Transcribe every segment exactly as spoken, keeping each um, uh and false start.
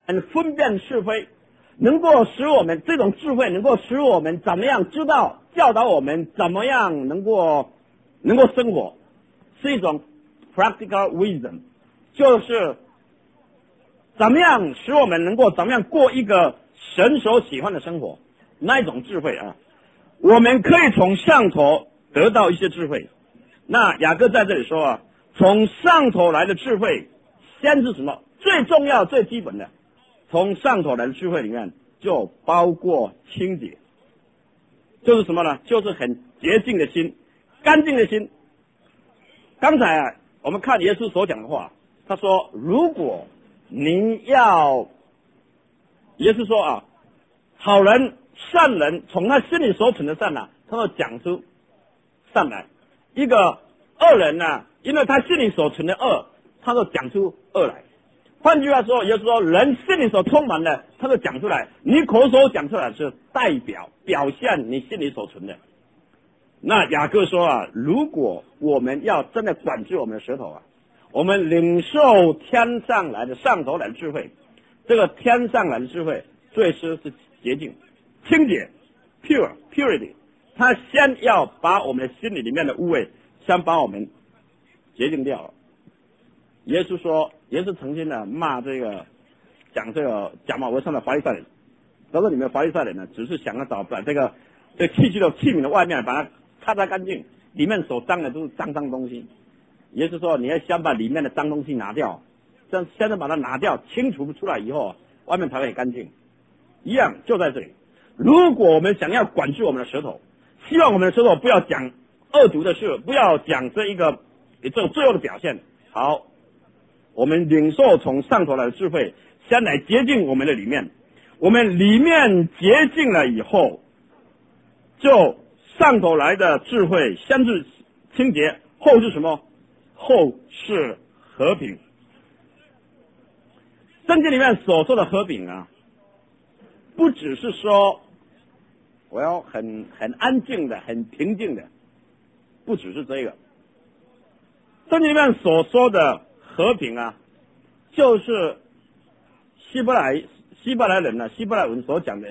分辨是非，能够使我们这种智慧能够使我们怎么样知道教导我们怎么样能够能够生活，是一种 practical wisdom， 就是怎么样使我们能够怎么样过一个神所喜欢的生活，那一种智慧啊，我们可以从上头得到一些智慧。那雅各在这里说啊，从上头来的智慧，先是什么？最重要、最基本的，从上头来的智慧里面就包括清洁，就是什么呢？就是很洁净的心，干净的心。刚才啊，我们看耶稣所讲的话，他说，如果您要，耶稣说啊，好人善人从他心里所存的善啊，他要讲出善来；一个恶人呢、啊，因为他心里所存的恶，他就讲出恶来。换句话说，也就是说，人心里所充满的，他就讲出来。你口所讲出来是代表表现你心里所存的。那雅各说啊，如果我们要真的管制我们的舌头啊，我们领受天上来的上头来的智慧，这个天上来的智慧最是是洁净、清洁 ，pure purity， 他先要把我们的心里里面的污秽，先把我们洁净掉了。耶稣说，耶稣曾经呢骂这个讲这个假冒为善的法利赛人，他说你们法利赛人呢，只是想要找把这个这个器具的器皿的外面把它擦擦干净，里面所脏的都是脏脏东西。耶稣说，你要先把里面的脏东西拿掉，这样现在把它拿掉，清除出来以后，外面才会干净。一样就在这里，如果我们想要管制我们的舌头，希望我们的舌头不要讲恶毒的事，不要讲这一个这种罪恶的表现，好。我们领受从上头来的智慧，先来洁净我们的里面。我们里面洁净了以后，就上头来的智慧，先是清洁，后是什么？后是和平。圣经里面所说的和平啊，不只是说我要很很安静的、很平静的，不只是这个。圣经里面所说的和平啊，就是希伯来希伯来人呢、啊，希伯来文所讲的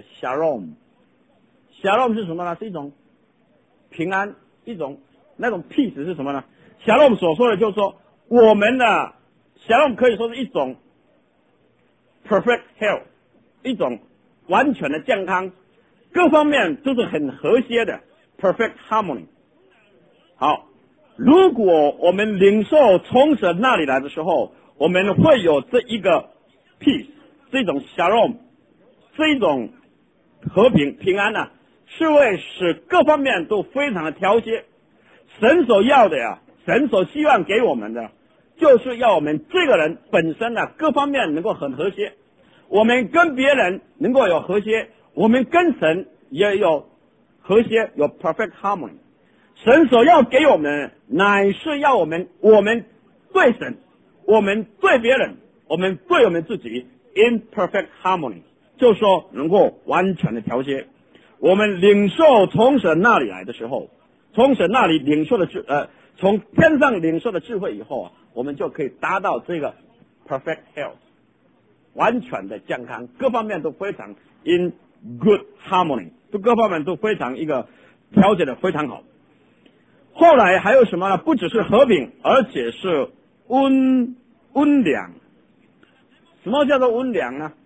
shalom。shalom 是什么呢？是一种平安，一种那种 peace 是什么呢？ shalom 所说的就是说，我们的 shalom 可以说是一种 perfect health， 一种完全的健康，各方面都是很和谐的 perfect harmony。好。如果我们领受从神那里来的时候，我们会有这一个 peace， 这种 shalom， 这种和平平安啊，是会使各方面都非常的调节。神所要的呀，神所希望给我们的，就是要我们这个人本身呢、啊，各方面能够很和谐，我们跟别人能够有和谐，我们跟神也有和谐，有 perfect harmony。神所要给我们，乃是要我们，我们对神，我们对别人，我们对我们自己 in perfect harmony， 就是说能够完全的调节。我们领受从神那里来的时候，从神那里领受的智，呃，从天上领受的智慧以后啊，我们就可以达到这个 perfect health， 完全的健康，各方面都非常 in good harmony， 都各方面都非常一个调节的非常好。后来还有什么呢？不只是和平，而且是温温良。什么叫做温良呢？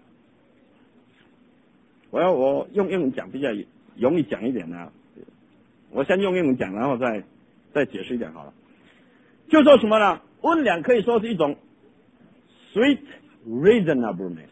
我要我用英文讲比较容易讲一点呢。我先用英文讲，然后再再解释一点好了。就说什么呢？温良可以说是一种 sweet reasonableness。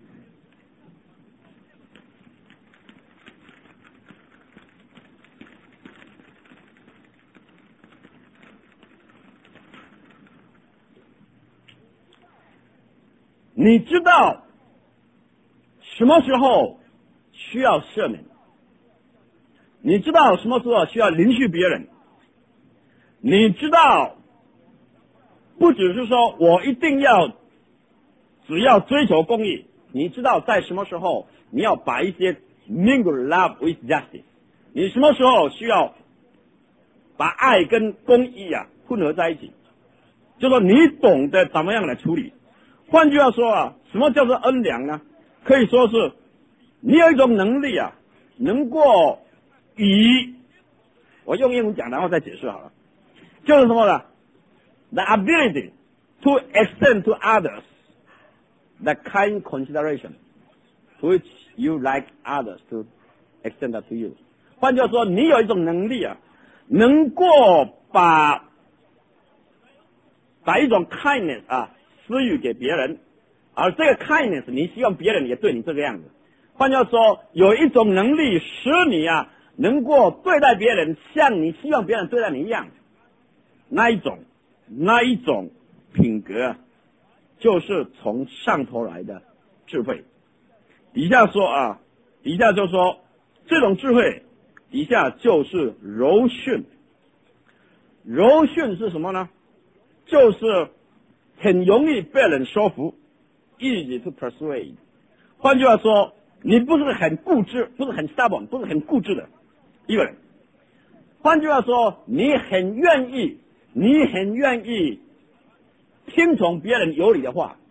你知道什么时候需要赦免，你知道什么时候需要允许别人，你知道不只是说我一定要只要追求公义，你知道在什么时候你要把一些 mingle love with justice， 你什么时候需要把爱跟公义啊混合在一起，就说你懂得怎么样来处理。 换句话说啊，什么叫做恩良呢？可以说是你有一种能力啊，能够与我用英文讲，然后再解释好了，就是什么呢 ？The ability to extend to others the kind consideration which you like others to extend to you。换句话说，你有一种能力啊，能够把把一种 kindness 啊施予给别人，而这个 kindness 你希望别人也对你这个样子。换句话说，有一种能力使你啊能够对待别人像你希望别人对待你一样，那一种那一种品格啊，就是从上头来的智慧。底下说啊，底下就说这种智慧，底下就是柔顺。柔顺是什么呢？就是很容易被人说服 ，easy to persuade。换句话说，你不是很固执，不是很 stubborn， 不是很固执的一个人。换句话说，你很愿意，你很愿意听从别人有理的话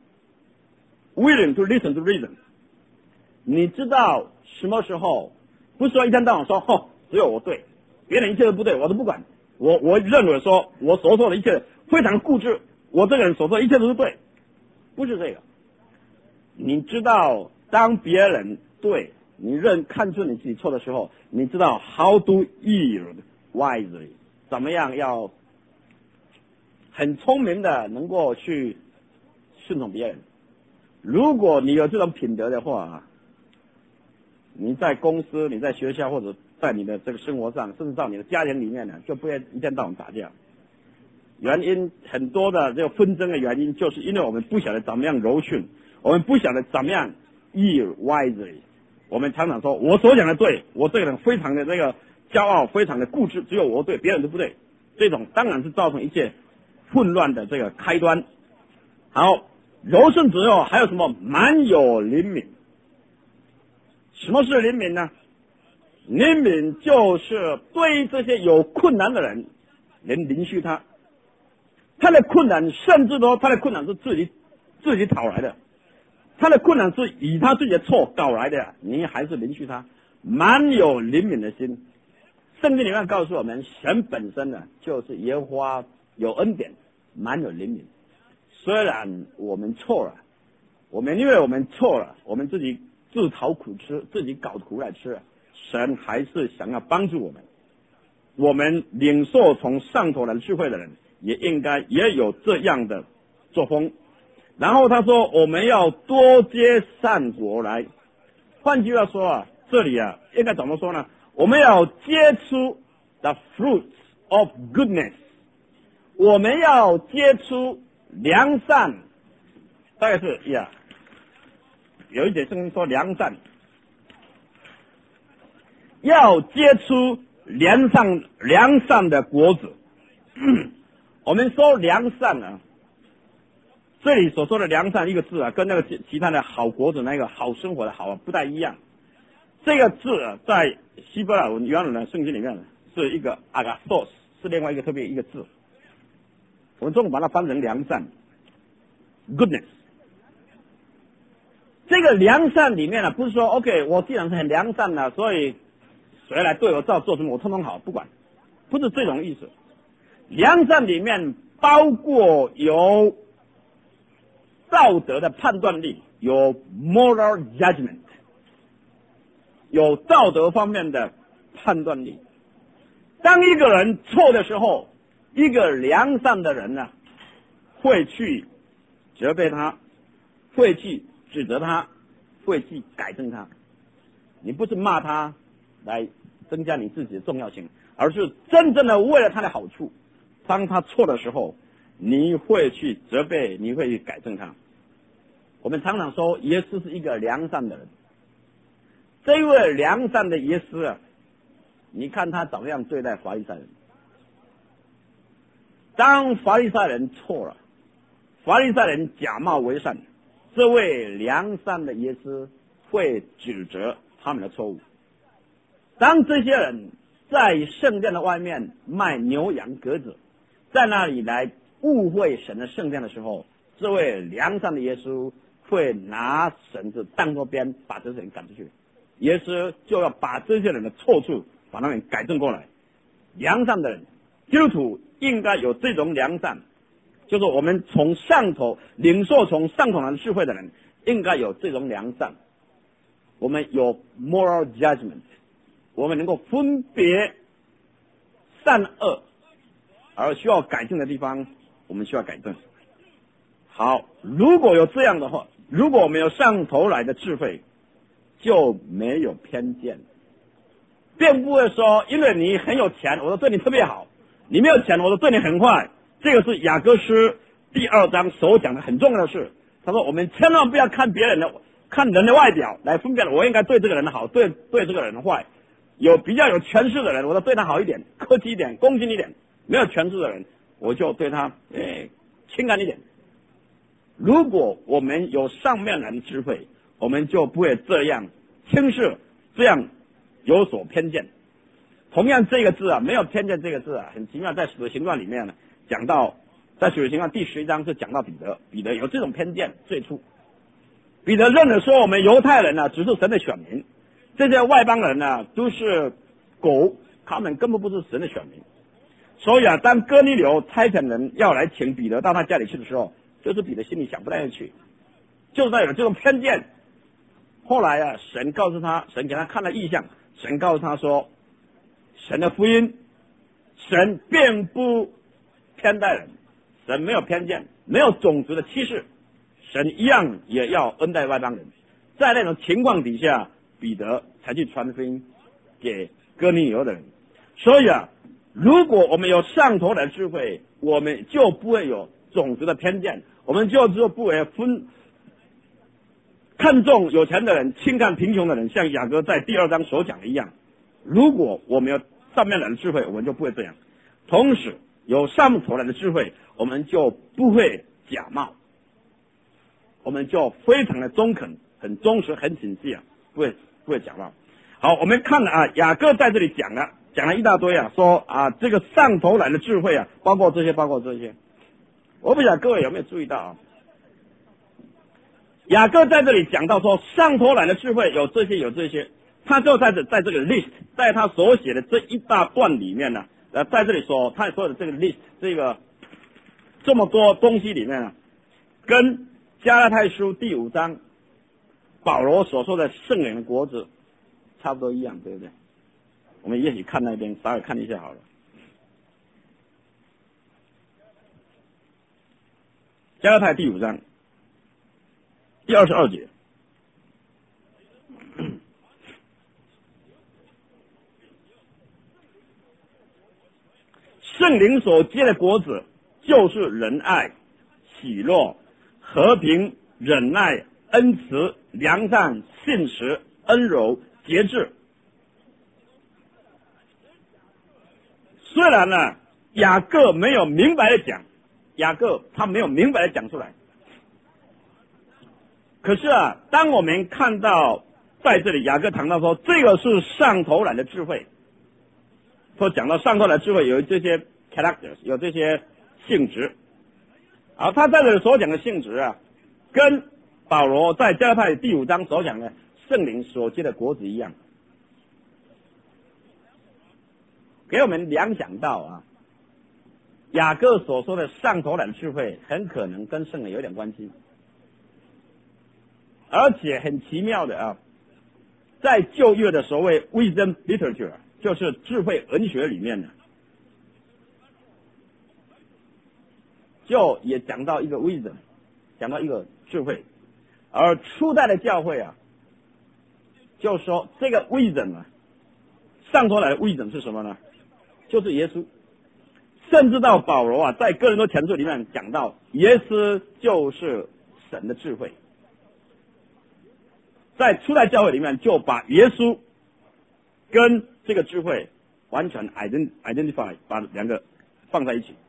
，willing to listen to reason。你知道什么时候不是说一天到晚说，吼，只有我对，别人一切都不对，我都不管。我我认为说，我所做的一切非常固执，我这个人所做的一切都是对，不是这个。你知道，当别人对你认看出你自己错的时候，你知道 how to yield wisely， 怎么样要很聪明的能够去顺从别人。如果你有这种品德的话，你在公司、你在学校或者在你的这个生活上，甚至到你的家庭里面呢，就不会一天到晚打架。原因很多的这个纷争的原因，就是因为我们不晓得怎么样柔顺，我们不晓得怎么样 yield wisely。我们常常说，我所讲的对，我这个人非常的这个骄傲，非常的固执，只有我对，别人都不对。这种当然是造成一切混乱的这个开端。好，柔顺之后还有什么？蛮有灵敏。什么是灵敏呢？灵敏就是对这些有困难的人，能允许他。他的困难，甚至说他的困难是自己自己讨来的，他的困难是以他自己的错搞来的，你还是允许他，蛮有灵敏的心。圣经里面告诉我们，神本身呢就是耶和华有恩典，蛮有灵敏。虽然我们错了，我们因为我们错了，我们自己自讨苦吃，自己搞苦来吃，神还是想要帮助我们。我们领受从上头来的智慧的人，也应该也有这样的作风。然后他说，我们要多结善果来。换句话说啊，这里啊应该怎么说呢？我们要结出 the fruits of goodness， 我们要结出良善，大概是呀，有一点圣经说良善，要结出良善良善的果子。我们说良善啊，这里所说的良善一个字啊，跟那个其其他的好果子那个好生活的好啊不太一样。这个字啊，在希伯来文原来的圣经里面是一个 agathos， 是另外一个特别一个字。我们中文把它翻成良善 ，goodness。这个良善里面呢、啊，不是说 OK， 我既然是很良善的、啊，所以谁来对我照做什么，我通通好，不管，不是这种意思。良善里面包括有道德的判断力，有 moral judgment， 有道德方面的判断力。当一个人错的时候，一个良善的人呢、啊，会去责备他，会去指责他，会去改正他。你不是骂他来增加你自己的重要性，而是真正的为了他的好处。当他错的时候，你会去责备，你会去改正他。我们常常说，耶稣是一个良善的人。这一位良善的耶稣啊，你看他怎么样对待法利赛人。当法利赛人错了，法利赛人假冒为善，这位良善的耶稣会指责他们的错误。当这些人在圣殿的外面卖牛羊鸽子，在那里来误会神的圣殿的时候， 这位良善的耶稣会拿绳子当作鞭，把这些人赶出去。耶稣就要把这些人的错处，把他们改正过来。良善的人，基督徒应该有这种良善，就是我们从上头领受从上头来的智慧的人，应该有这种良善。我们有 moral judgment， 我们能够分别善恶，而需要改正的地方，我们需要改正。好，如果有这样的话，如果我们有上头来的智慧，就没有偏见，并不会说因为你很有钱，我就对你特别好；你没有钱，我就对你很坏。这个是雅各书第二章所讲的很重要的事。他说，我们千万不要看别人的、看人的外表来分辨，我应该对这个人好，对对这个人坏。有比较有权势的人，我就对他好一点，客气一点，恭敬一点；没有权势的人，我就对他诶轻感一点。如果我们有上面来的智慧，我们就不会这样轻视，这样有所偏见。同样这个字啊，没有偏见这个字啊，很奇妙，在使徒行传里面呢，讲到在使徒行传第十一章是讲到彼得，彼得有这种偏见。最初彼得认为说，我们犹太人呢、啊、只是神的选民，这些外邦人呢、啊、都是狗，他们根本不是神的选民。所以啊，当哥尼流差遣人要来请彼得到他家里去的时候，就是彼得心里想不太愿意去，就是他有这种偏见。后来啊，神告诉他，神给他看了异象，神告诉他说，神的福音，神并不偏待人，神没有偏见，没有种族的歧视，神一样也要恩待外邦人。在那种情况底下，彼得才去传福音给哥尼流的人。所以啊，如果我们有上头的智慧，我们就不会有种族的偏见，我们就就不会分看重有钱的人，轻看贫穷的人，像雅各在第二章所讲的一样。如果我们有上面来的智慧，我们就不会这样。同时有上头来的智慧，我们就不会假冒，我们就非常的中肯，很忠实，很谨细啊，不会不会假冒。好，我们看了啊，雅各在这里讲了讲了一大堆啊，说啊这个上头来的智慧啊，包括这些，包括这些。我不晓得各位有没有注意到啊？雅各在这里讲到说，上头来的智慧有这些有这些，他就在这在这个 list， 在他所写的这一大段里面呢，呃，在这里说他说的这个 list， 这个这么多东西里面呢，跟加拉太书第五章保罗所说的圣灵的果子差不多一样，对不对？我们也许看那边稍微看一下好了。加拉太第五章第二十二节，圣灵所结的果子就是仁爱、喜乐、和平、忍耐、恩慈、良善、信实、恩柔、节制。虽然呢，雅各没有明白的讲，雅各他没有明白的讲出来，可是啊，当我们看到在这里雅各谈到说这个是上头来的智慧，说讲到上头来的智慧有这些 characters， 有这些性质，而他在这里所讲的性质啊，跟保罗在加拉太第五章所讲的圣灵所结的果子一样，给我们联想到啊，雅各所说的上头来的智慧很可能跟圣灵有点关系。而且很奇妙的啊，在旧约的所谓 wisdom literature， 就是智慧文学里面呢，就也讲到一个 wisdom， 讲到一个智慧。而初代的教会啊，就说这个 wisdom 啊，上头来的 wisdom 是什么呢？就是耶稣。甚至到保罗啊，在哥林多前书里面讲到，耶稣就是神的智慧。在初代教会里面，就把耶稣跟这个智慧完全 identify， 把两个放在一起。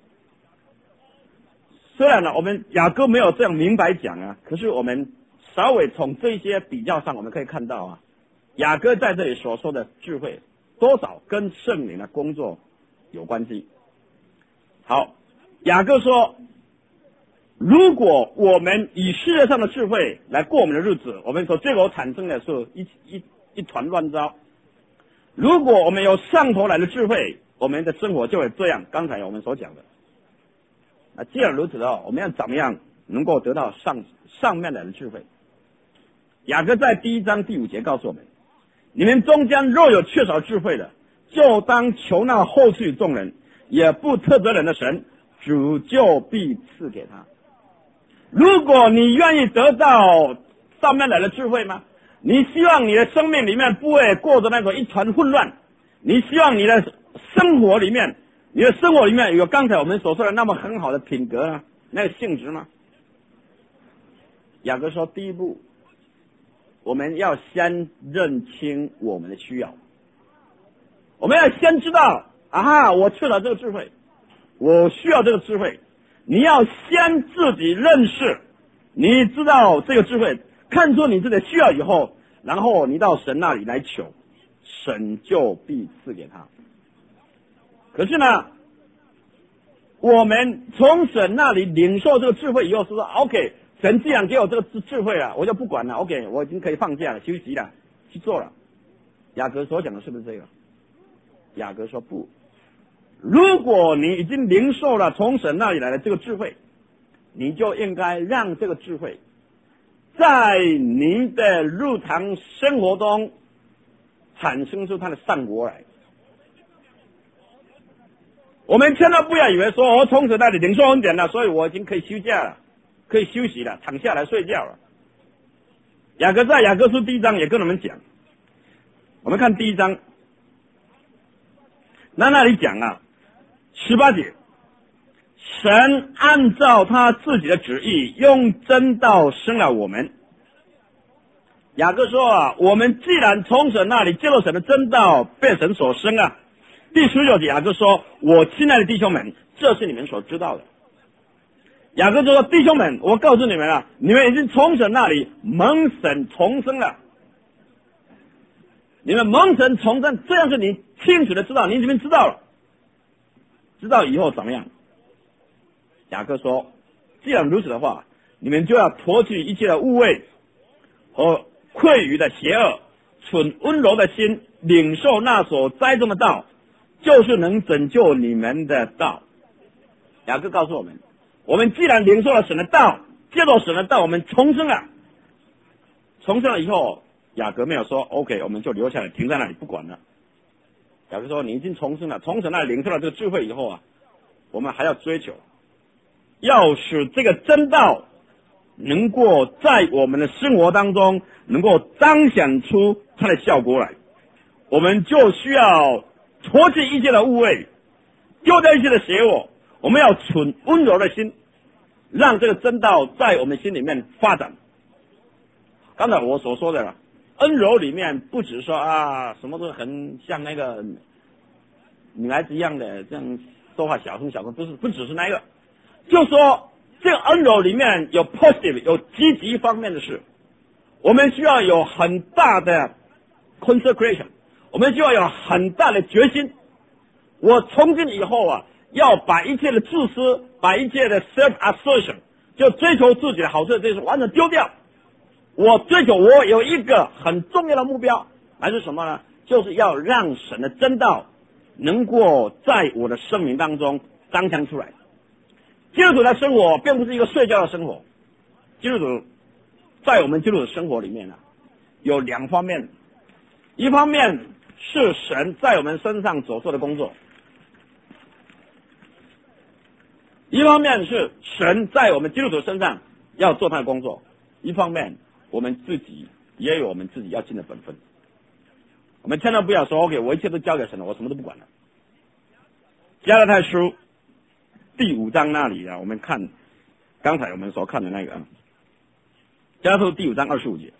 虽然呢，我们雅各没有这样明白讲啊，可是我们稍微从这些比较上，我们可以看到啊，雅各在这里所说的智慧，多少跟圣灵的工作有关系。好，雅各说， 如果我们以世界上的智慧来过我们的日子，我们所结果产生的是一一一团乱糟。如果我们有上头来的智慧，我们的生活就会这样。刚才我们所讲的，那既然如此的话，我们要怎么样能够得到上上面来的智慧？雅各在第一章第五节告诉我们：你们中间若有缺少智慧的，就当求那后续众人也不特责人的神，主就必赐给他。如果你愿意得到上面来的智慧吗？你希望你的生命里面不会过着那种一团混乱，你希望你的生活里面你的生活里面有刚才我们所说的那么很好的品格啊，那个性质吗？雅各说，第一步我们要先认清我们的需要，我们要先知道啊哈，我缺少这个智慧，我需要这个智慧。你要先自己认识，你知道这个智慧，看出你自己的需要以后，然后你到神那里来求，神就必赐给他。可是呢，我们从神那里领受这个智慧以后，是说 OK， 神既然给我这个智智慧了，我就不管了 ，OK， 我已经可以放假了，休息了，去做了。雅各所讲的是不是这个？雅各说不。如果你已经领受了从神那里来的这个智慧，你就应该让这个智慧在你的日常生活中产生出它的善果来。我们千万不要以为说我从神那里领受恩典了，所以我已经可以休假了，可以休息了，躺下来睡觉了。雅各在雅各书第一章也跟我们讲，我们看第一章，那那里讲啊，十八节，神按照他自己的旨意，用真道生了我们。雅各说啊，我们既然从神那里接受神的真道，被神所生啊。第十九节，雅各说，我亲爱的弟兄们，这是你们所知道的。雅各就说，弟兄们，我告诉你们啊，你们已经从神那里蒙神重生了。你们蒙神重生，这样是你清楚的知道，你已经知道了。知道以后怎么样？雅各说，既然如此的话，你们就要脱去一切的污秽和愧于的邪恶，存温柔的心，领受那所栽种的道，就是能拯救你们的道。雅各告诉我们，我们既然领受了神的道，接受神的道，我们重生了。重生了以后，雅各没有说 OK， 我们就留下来停在那里不管了。雅各说，你已经重生了，从神那里领受了这个智慧以后啊，我们还要追求，要使这个真道能够在我们的生活当中能够彰显出它的效果来。我们就需要脱去一切的污秽，丢掉一切的邪恶，我们要存温柔的心，让这个真道在我们心里面发展。刚才我所说的了，温柔里面不只说啊什么都很像那个女孩子一样的这样说话小声小声，不是，不只是那个，就说这个温柔里面有 positive 有积极方面的事，我们需要有很大的 consecration， 我们需要有很大的决心。我从今以后啊，要把一切的自私，把一切的 self assertion， 就追求自己的好处这些完全丢掉。我追求我有一个很重要的目标，还是什么呢？就是要让神的真道能够在我的生命当中彰显出来。基督徒的生活并不是一个睡觉的生活，基督徒在我们基督徒的生活里面呢、啊，有两方面，一方面是神在我们身上所做的工作，一方面是神在我们基督徒身上要做他的工作，一方面我们自己也有我们自己要尽的本分。我们千万不要说 OK， 我一切都交给神了，我什么都不管了。加拉太书第五章那里啊，我们看刚才我们所看的那个啊，加拉太书第五章二十五节，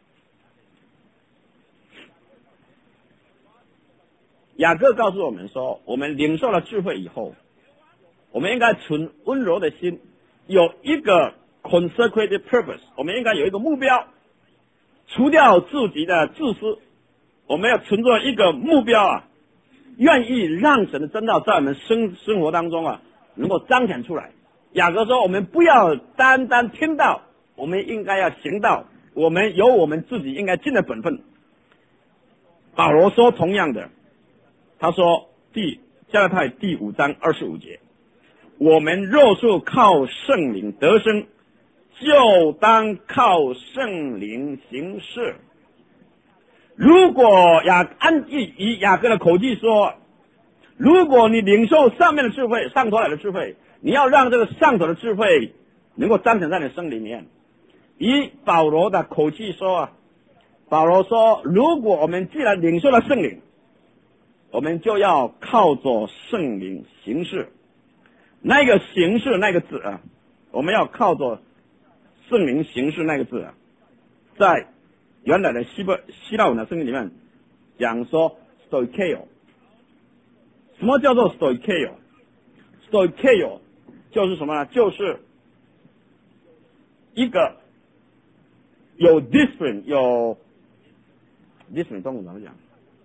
雅各告诉我们说，我们领受了智慧以后，我们应该存温柔的心，有一个 consecrated purpose， 我们应该有一个目标，除掉自己的自私，我们要存着一个目标啊，愿意让神的真道在我们生生活当中啊能够彰显出来。 雅各说，我们不要单单听到，我们应该要行道，我们有我们自己应该尽的本分。保罗说同样的，他说第加拉太第五章二十五节，我们若是靠圣灵得生，就当靠圣灵行事。如果雅按以雅各的口气说，如果你领受上面的智慧，上头来的智慧，你要让这个上头的智慧能够彰显在你生里面。以保罗的口气说啊，保罗说，如果我们既然领受了圣灵，我们就要靠着圣灵行事。那个行事那个字啊，我们要靠着圣灵行事那个字啊，在原来的希伯希腊文的圣经里面讲说 stoikeo。 什么叫做 stoikeo？ stoikeo 就是什么呢？就是一个有 discipline 有 discipline 中文怎么讲？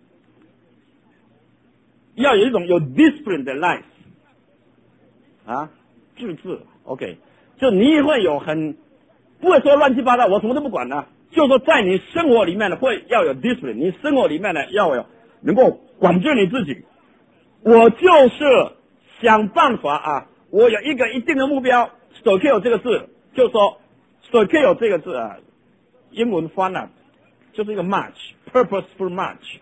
要有一种有 discipline 的 life 啊，自制 OK， 就你会有很不会说乱七八糟，我什么都不管的，就说在你生活里面呢会要有 discipline， 你生活里面呢要有能够管制你自己。我就是想办法啊，我有一个一定的目标。stoikeo 这个字，就说 stoikeo 这个字啊，英文翻啊，就是一个 march，purposeful march，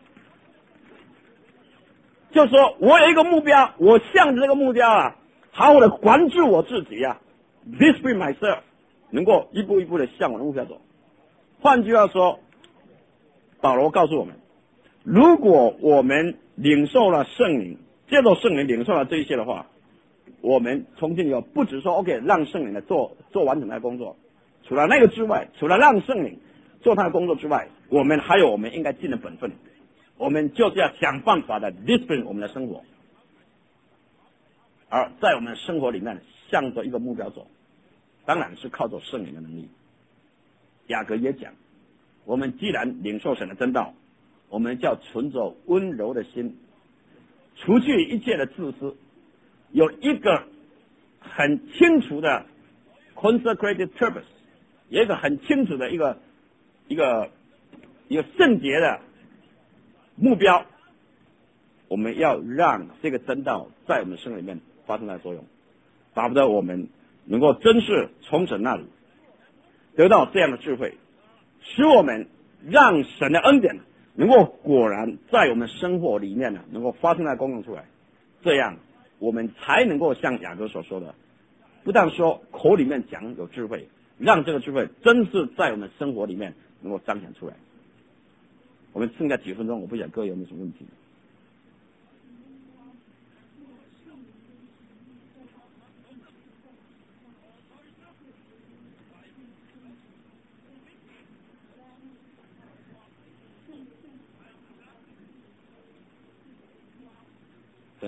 就是说我有一个目标，我向着这个目标啊，好好的管制我自己啊 ，discipline myself， 能够一步一步的向我的目标走。换句话说，保罗告诉我们，如果我们领受了圣灵，接受圣灵领受了这一些的话，我们从今以后不只说 OK 让圣灵来做做完整他的工作，除了那个之外，除了让圣灵做他的工作之外，我们还有我们应该尽的本分，我们就是要想办法的 discipline 我们的生活，而在我们的生活里面向着一个目标走，当然是靠着圣灵的能力。雅各也讲，我们既然领受神的真道，我们就要存着温柔的心，除去一切的自私，有一个很清楚的 consecrated purpose， 有一个很清楚的一个一个一个圣洁的目标，我们要让这个真道在我们生里面发生它的作用，巴不得我们能够真是从神那里得到这样的智慧，使我们让神的恩典能够果然在我们生活里面呢，能够发生在功用出来，这样我们才能够像雅各所说的，不但说口里面讲有智慧，让这个智慧真是在我们生活里面能够彰显出来。我们剩下几分钟，我不晓得各位有没有什么问题。对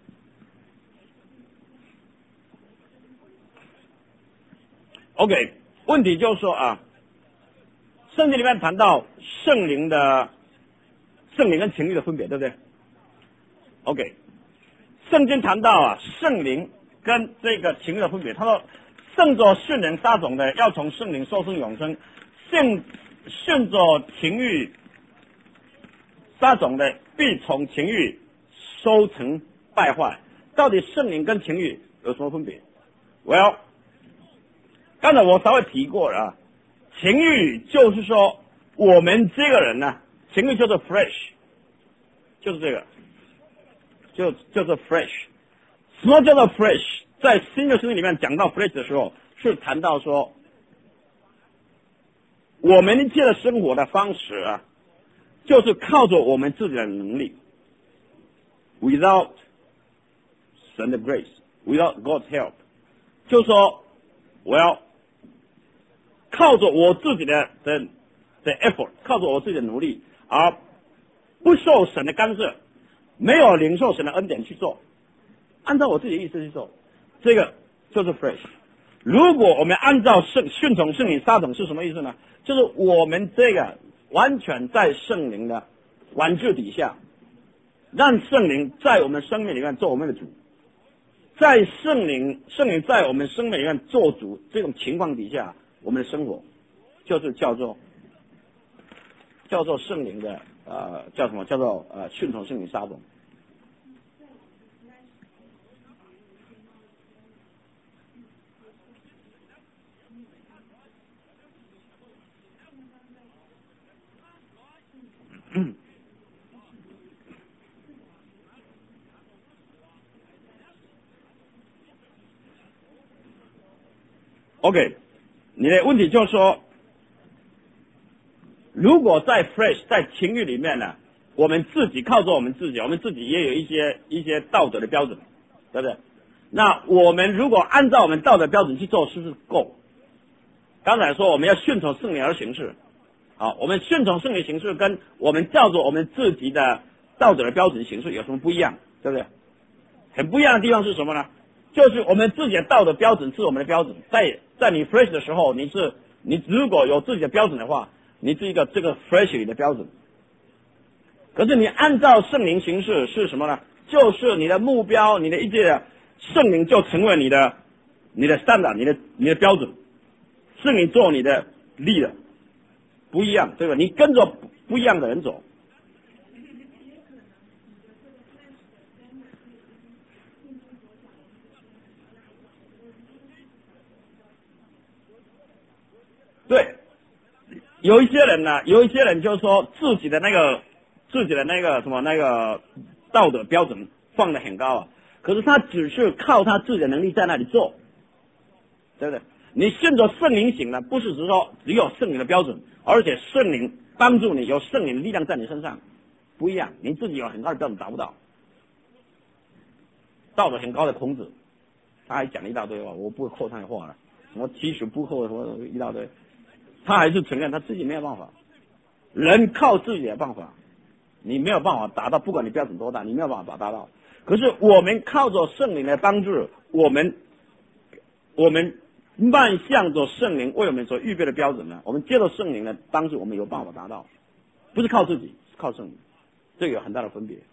，OK， 问题就是说啊，圣经里面谈到圣灵的圣灵跟情欲的分别，对不对 ？OK， 圣经谈到啊圣灵跟这个情欲的分别，他说圣着训人撒种的要从圣灵受生永生，信信着情欲撒种的必从情欲收成败坏。到底圣灵跟情欲有什么分别 ？Well， 刚才我稍微提过了啊，情欲就是说我们这个人呢，情欲就是 flesh， 就是这个，就就是 flesh。什么叫做 flesh？ 在新约圣经里面讲到 flesh 的时候，是谈到说我们一切的生活的方式啊，就是靠着我们自己的能力 ，without 神的 grace，without God's help， 就说我要靠着我自己的的的 effort， 靠着我自己的努力，而不受神的干涉，没有领受神的恩典去做，按照我自己的意思去做，这个就是 fresh。如果我们按照圣顺从圣灵撒种是什么意思呢？就是我们这个完全在圣灵的管制底下，让圣灵在我们生命里面做我们的主。 在圣灵圣灵在我们生命里面做主这种情况底下，我们的生活就是叫做叫做圣灵的呃叫什么叫做呃顺从圣灵撒种。OK， 你的问题就是说，如果在 flesh 在情欲里面呢，我们自己靠着我们自己，我们自己也有一些一些道德的标准，对不对？那我们如果按照我们道德标准去做，是不是够？刚才说我们要顺从圣灵而行事，好，我们顺从圣灵行事跟我们照着我们自己的道德的标准行事有什么不一样？对不对？很不一样的地方是什么呢？就是我们自己的道德标准是我们的标准，在在你 fresh 的时候，你是你如果有自己的标准的话，你是一个这个 fresh 里的标准。可是你按照圣灵行事是什么呢？就是你的目标，你的一切圣灵就成为你的你的 standard， 你的你的标准，圣灵做你的 leader， 不一样，对吧？你跟着不一样的人走。对，有一些人呢，有一些人就是说自己的那个自己的那个什么那个道德标准放得很高啊，可是他只是靠他自己的能力在那里做，对不对？你顺着圣灵行呢，不是只说只有圣灵的标准，而且圣灵帮助你，有圣灵的力量在你身上，不一样。你自己有很高的标准达不到，道德很高的孔子，他还讲了一大堆话，我不会扣他的话了，我其实不扣什么一大堆。他还是承认他自己没有办法，人靠自己的办法，你没有办法达到，不管你标准多大，你没有办法达到。可是我们靠着圣灵的帮助，我们我们迈向着圣灵为我们所预备的标准呢，我们接受圣灵的帮助，我们有办法达到，不是靠自己，是靠圣灵，这个有很大的分别。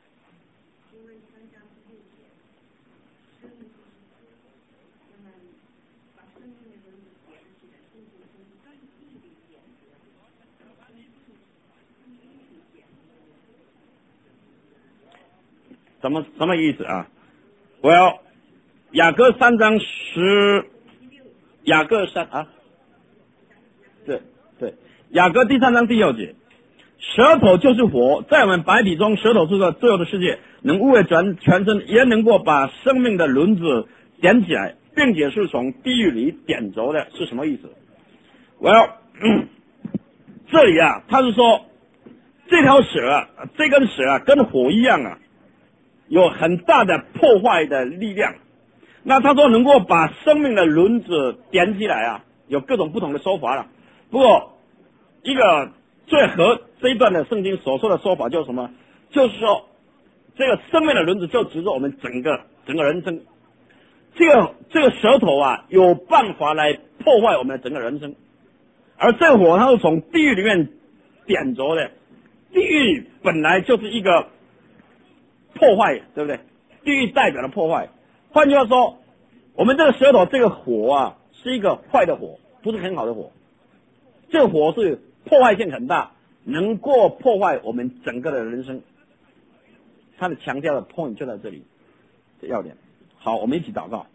什么什么意思啊？我要雅各三章十，雅各三啊，对对，雅各第三章第六节，舌头就是火，在我们白体中，舌头是个最后的世界，能污秽全全身，也能够把生命的轮子点起来，并且是从地狱里点着的，是什么意思？我要、嗯、这里啊，他是说这条蛇啊，这根蛇啊，跟火一样啊。有很大的破坏的力量，那他说能够把生命的轮子点起来啊，有各种不同的说法了。不过一个最合这一段的圣经所说的说法就是什么？就是说这个生命的轮子就指着我们整个整个人生，这个这个舌头啊有办法来破坏我们的整个人生，而这火它是从地狱里面点着的，地狱本来就是一个破坏，对不对？地狱代表了破坏。换句话说，我们这个舌头这个火啊，是一个坏的火，不是很好的火。这个火是破坏性很大，能够破坏我们整个的人生。它的强调的 point 就在这里，这要点。好，我们一起祷告。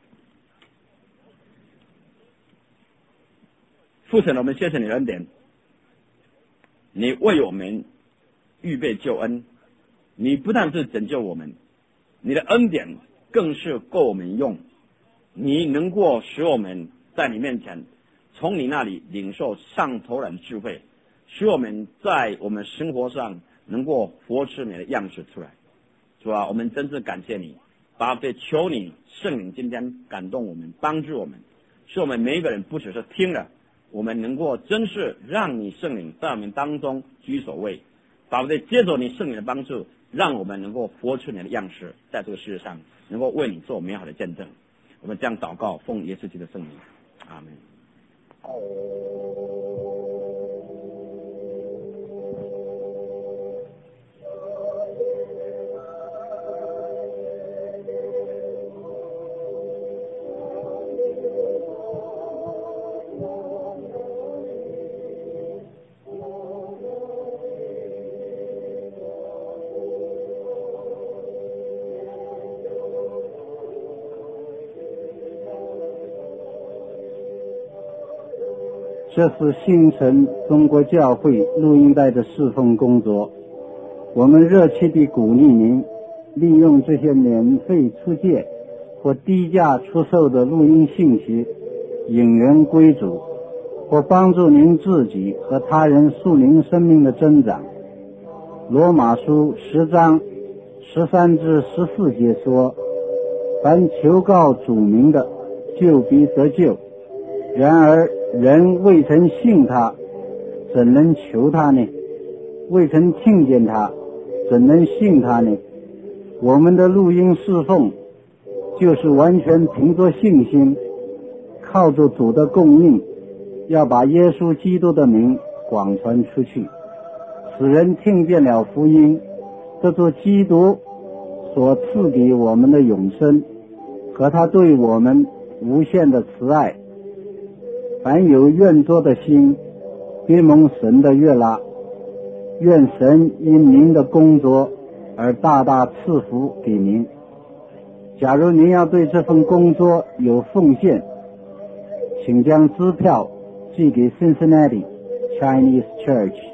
父神，我们谢谢你的恩典，你为我们预备救恩。你不但是拯救我们，你的恩典更是够我们用。你能够使我们在你面前，从你那里领受上头人智慧，使我们在我们生活上能够活出你的样式出来。主啊，我们真是感谢你，巴不得求你圣灵今天感动我们，帮助我们，使我们每一个人不只是听了，我们能够真是让你圣灵在我们当中居首位，巴不得接着你圣灵的帮助，让我们能够活出你的样式，在这个世界上能够为你做美好的见证。我们这样祷告，奉耶稣基督的圣名，阿门。 这是新城中国教会录音带的侍奉工作。我们热切地鼓励您利用这些免费出借或低价出售的录音信息引人归主，或帮助您自己和他人树灵生命的增长。罗马书十章十三至十四节说，凡求告主名的，就必得救。然而人未曾信他，怎能求他呢？未曾听见他，怎能信他呢？我们的录音侍奉就是完全凭着信心，靠着主的供应，要把耶稣基督的名广传出去，使人听见了福音，得着基督所赐给我们的永生和他对我们无限的慈爱。凡有愿做的心，必蒙神的悦纳。愿神因您的工作而大大赐福给您。假如您要对这份工作有奉献，请将支票寄给 Cincinnati Chinese Church